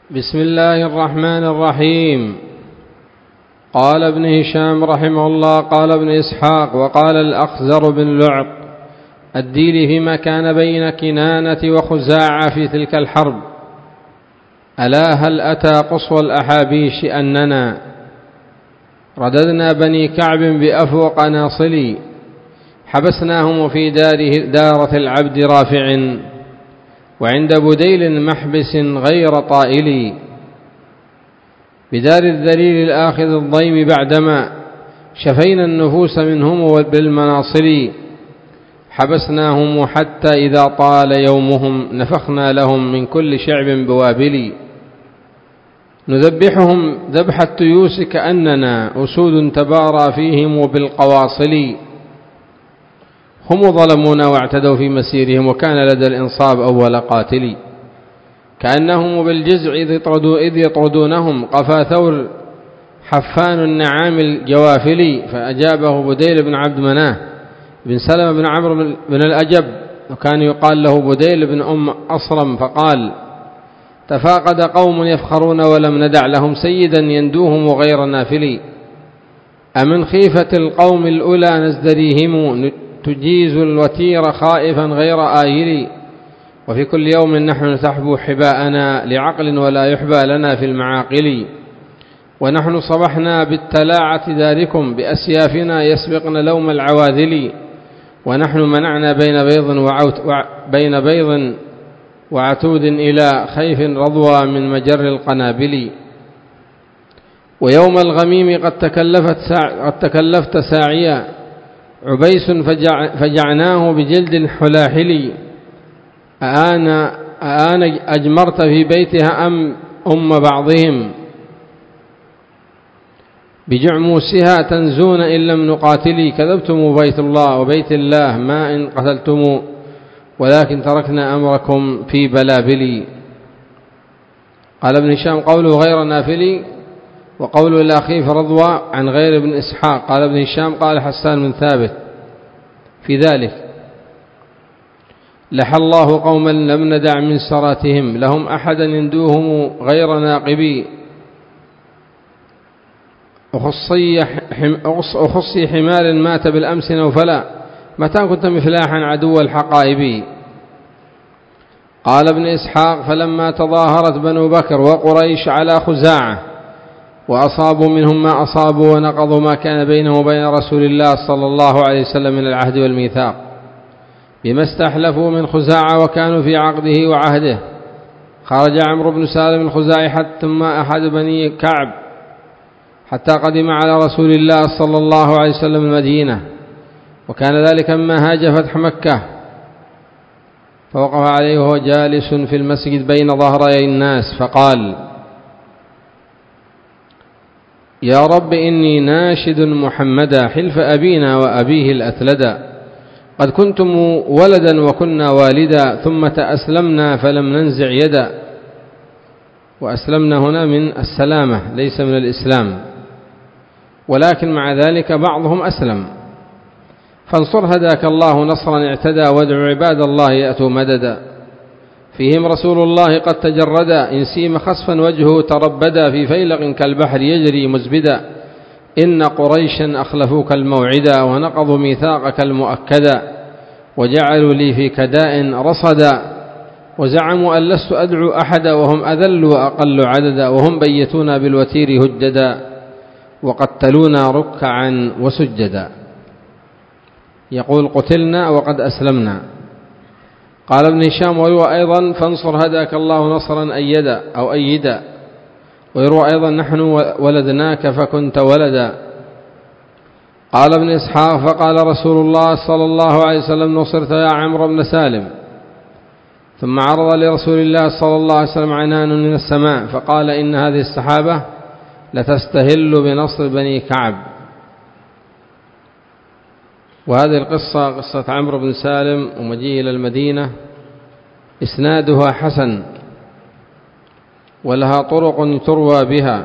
بسم الله الرحمن الرحيم. قال ابن هشام رحمه الله: قال ابن إسحاق: وقال الأخزر بن لعط الديلي فيما كان بين كنانة وخزاعة في تلك الحرب: ألا هل أتى قصوى الأحابيش أننا رددنا بني كعب بأفوق ناصلي، حبسناهم في دارة العبد رافع، وعند بديل محبس غير طائل، بدار الذليل الآخذ الضيم، بعدما شفينا النفوس منهم بالمناصل، حبسناهم حتى إذا طال يومهم نفخنا لهم من كل شعب بوابل، نذبحهم ذبح التيوس كأننا أسود تبارى فيهم بالقواصل، هم ظلمونا واعتدوا في مسيرهم، وكان لدى الإنصاب أول قاتل، كأنهم بالجزع إذ يطردونهم، قفا ثور حفان النعام الجوافل، فأجابه بديل بن عبد مناه بن سلمة بن عمرو بن الأجب، وكان يقال له بديل بن أم أصرم، فقال: تفاقد قوم يفخرون ولم ندع لهم سيدا يندوهم غير نافل، أمن خيفة القوم الأولى نزدريهم، تجيز الوتير خائفا غير آيل، وفي كل يوم نحن نسحب حباءنا لعقل ولا يحبى لنا في المعاقل، ونحن صبحنا بالتلاعة داركم بأسيافنا يسبقن لوم العواذل، ونحن منعنا بين بيض وعتود إلى خيف رضوى من مجر القنابل، ويوم الغميم قد تكلفت ساعيا عبيس فجعناه بجلد حلاحل، أآن أجمرت في بيتها أم بعضهم بجعموسها تنزون إن لم نقاتلي، كذبتم بيت الله وبيت الله ما إن قتلتم، ولكن تركنا أمركم في بلابلي. قال ابن هشام: قوله غير نافلي وقوله الأخيف رضوى عن غير ابن إسحاق. قال ابن هشام: قال حسان بن ثابت في ذلك: لحى الله قوما لم ندع من سراتهم لهم أحدا يندوهم غير ناقبي، أخصي حمال مات بالأمس نوفلا، متى كنت مفلاحا عدو الحقائب. قال ابن إسحاق: فلما تظاهرت بنو بكر وقريش على خزاعة وأصابوا منهم ما أصابوا ونقضوا ما كان بينهم وبين رسول الله صلى الله عليه وسلم من العهد والميثاق بما استحلفوا من خزاعة وكانوا في عقده وعهده، خرج عمرو بن سالم الخزاعي ثم أحد بني كعب حتى قدم على رسول الله صلى الله عليه وسلم المدينة، وكان ذلك مما هاج فتح مكة، فوقف عليه وهو جالس في المسجد بين ظهري الناس، فقال: يا رب إني ناشد محمدا حلف أبينا وأبيه الأثلدا، قد كنتم ولدا وكنا والدا، ثم تأسلمنا فلم ننزع يدا، وأسلمنا هنا من السلامة ليس من الإسلام، ولكن مع ذلك بعضهم أسلم، فانصر هداك الله نصرا اعتدى، وادعو عباد الله يأتوا مددا، فيهم رسول الله قد تجردا، إن سيم خسفا وجهه تربدا، في فيلق كالبحر يجري مزبدا، إن قريشا أخلفوك الموعدا، ونقضوا ميثاقك المؤكدا، وجعلوا لي في كداء رصدا، وزعموا أن لست أدعو أحدا، وهم أذل وأقل عددا، وهم بيتونا بالوتير هجدا، وقتلونا ركعا وسجدا. يقول: قتلنا وقد أسلمنا. قال ابن هشام: ويروى أيضا: فانصر هداك الله نصرا أيدا، ويروى أيضا: نحن ولدناك فكنت ولدا. قال ابن إسحاق: فقال رسول الله صلى الله عليه وسلم: نصرت يا عمرو بن سالم، ثم عرض لرسول الله صلى الله عليه وسلم عنان من السماء، فقال: إن هذه السحابة لتستهل بنصر بني كعب. وهذه القصة قصة عمرو بن سالم ومجيء إلى المدينة إسنادها حسن، ولها طرق تروى بها،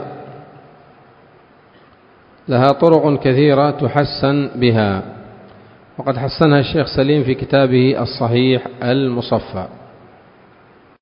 لها طرق كثيرة تحسن بها، وقد حسنها الشيخ سليم في كتابه الصحيح المصفى.